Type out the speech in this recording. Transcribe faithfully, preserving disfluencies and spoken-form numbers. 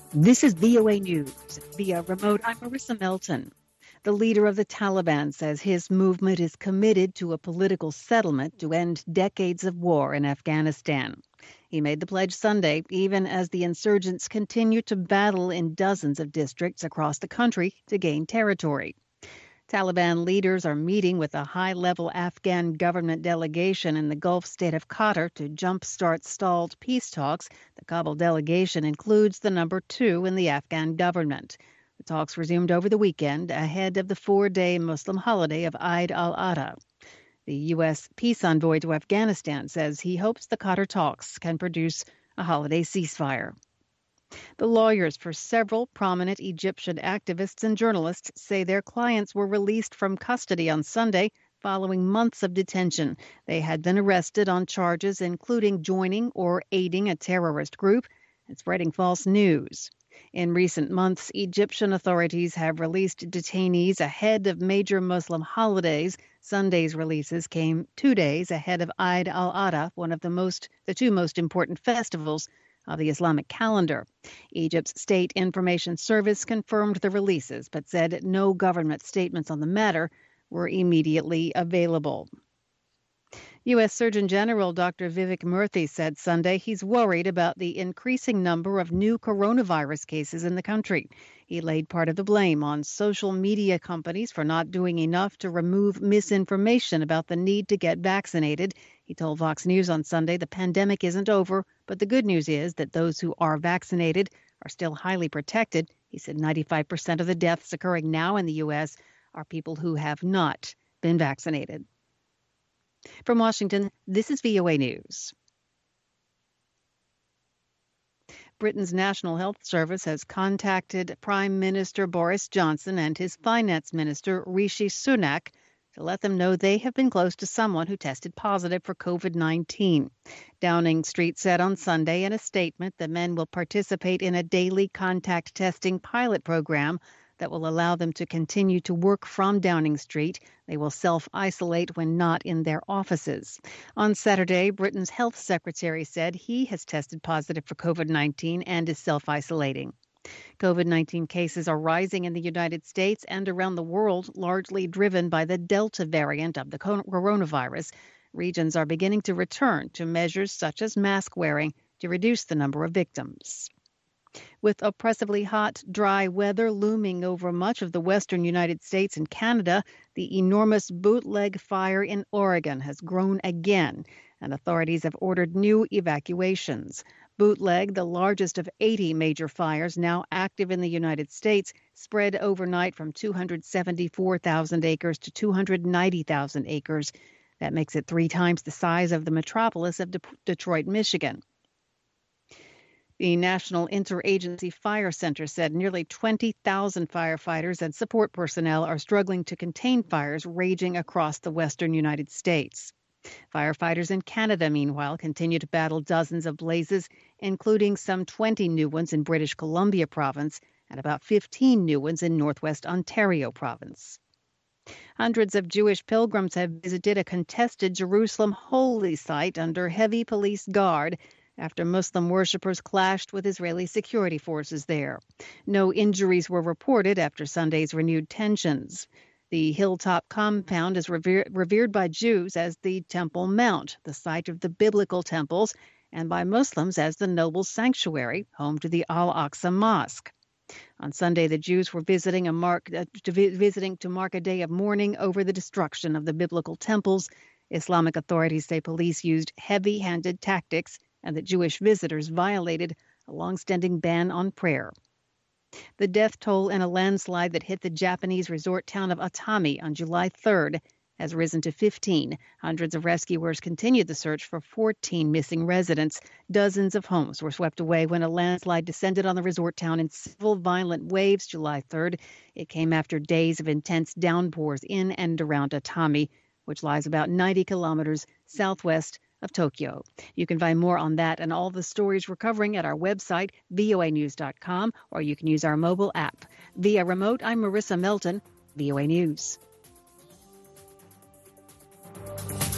This is V O A News. Via remote, I'm Marissa Melton. The leader of the Taliban says his movement is committed to a political settlement to end decades of war in Afghanistan. He made the pledge Sunday, even as the insurgents continue to battle in dozens of districts across the country to gain territory. Taliban leaders are meeting with a high-level Afghan government delegation in the Gulf state of Qatar to jumpstart stalled peace talks. The Kabul delegation includes the number two in the Afghan government. The talks resumed over the weekend ahead of the four-day Muslim holiday of Eid al-Adha. The U S peace envoy to Afghanistan says he hopes the Qatar talks can produce a holiday ceasefire. The lawyers for several prominent Egyptian activists and journalists say their clients were released from custody on Sunday following months of detention. They had been arrested on charges including joining or aiding a terrorist group and spreading false news. In recent months, Egyptian authorities have released detainees ahead of major Muslim holidays. Sunday's releases came two days ahead of Eid al-Adha, one of the most, the two most important festivals of the Islamic calendar. Egypt's State Information Service confirmed the releases, but said no government statements on the matter were immediately available. U S Surgeon General Doctor Vivek Murthy said Sunday he's worried about the increasing number of new coronavirus cases in the country. He laid part of the blame on social media companies for not doing enough to remove misinformation about the need to get vaccinated. He told Fox News on Sunday the pandemic isn't over, but the good news is that those who are vaccinated are still highly protected. He said ninety-five percent of the deaths occurring now in the U S are people who have not been vaccinated. From Washington, this is V O A News. Britain's National Health Service has contacted Prime Minister Boris Johnson and his Finance Minister Rishi Sunak to let them know they have been close to someone who tested positive for COVID nineteen. Downing Street said on Sunday in a statement the men will participate in a daily contact testing pilot program that will allow them to continue to work from Downing Street. They will self-isolate when not in their offices. On Saturday, Britain's health secretary said he has tested positive for COVID nineteen and is self-isolating. COVID nineteen cases are rising in the United States and around the world, largely driven by the Delta variant of the coronavirus. Regions are beginning to return to measures such as mask wearing to reduce the number of victims. With oppressively hot, dry weather looming over much of the western United States and Canada, the enormous bootleg fire in Oregon has grown again, and authorities have ordered new evacuations. Bootleg, the largest of eighty major fires now active in the United States, spread overnight from two hundred seventy-four thousand acres to two hundred ninety thousand acres. That makes it three times the size of the metropolis of De- Detroit, Michigan. The National Interagency Fire Center said nearly twenty thousand firefighters and support personnel are struggling to contain fires raging across the western United States. Firefighters in Canada, meanwhile, continue to battle dozens of blazes, including some twenty new ones in British Columbia province and about fifteen new ones in northwest Ontario province. Hundreds of Jewish pilgrims have visited a contested Jerusalem holy site under heavy police guard after Muslim worshippers clashed with Israeli security forces there. No injuries were reported after Sunday's renewed tensions. The hilltop compound is rever- revered by Jews as the Temple Mount, the site of the biblical temples, and by Muslims as the noble sanctuary, home to the Al-Aqsa Mosque. On Sunday, the Jews were visiting, a mark, uh, to vi- visiting to mark a day of mourning over the destruction of the biblical temples. Islamic authorities say police used heavy-handed tactics and that Jewish visitors violated a long-standing ban on prayer. The death toll in a landslide that hit the Japanese resort town of Atami on July third has risen to fifteen. Hundreds of rescuers continued the search for fourteen missing residents. Dozens of homes were swept away when a landslide descended on the resort town in several violent waves July third. It came after days of intense downpours in and around Atami, which lies about ninety kilometers southwest of Tokyo. You can find more on that and all the stories we're covering at our website, V O A news dot com, or you can use our mobile app. Via remote, I'm Marissa Melton, V O A News.